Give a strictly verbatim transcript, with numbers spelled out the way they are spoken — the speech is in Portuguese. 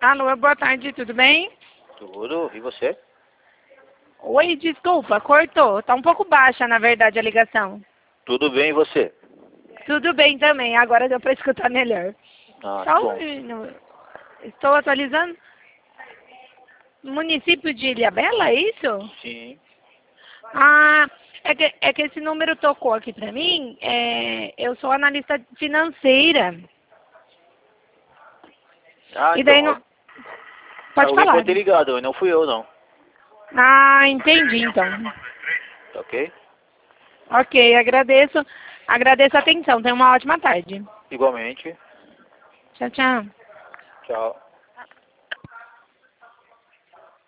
Alô, boa tarde, tudo bem? Tudo, e você? Oi, desculpa, cortou. Tá um pouco baixa, na verdade, a ligação. Tudo bem, e você? Tudo bem também, agora deu para escutar melhor. Ah, que Só bom. um... Estou atualizando. Município de Ilhabela, é isso? Sim. Ah, é que, é que esse número tocou aqui para mim. É, eu sou analista financeira. Ah, E daí então, não... Pode alguém falar. pode ter ligado, não fui eu, não. Ah, entendi, então. Tá ok? Ok, agradeço. Agradeço a atenção. Tenha uma ótima tarde. Igualmente. Tchau, tchau. Tchau.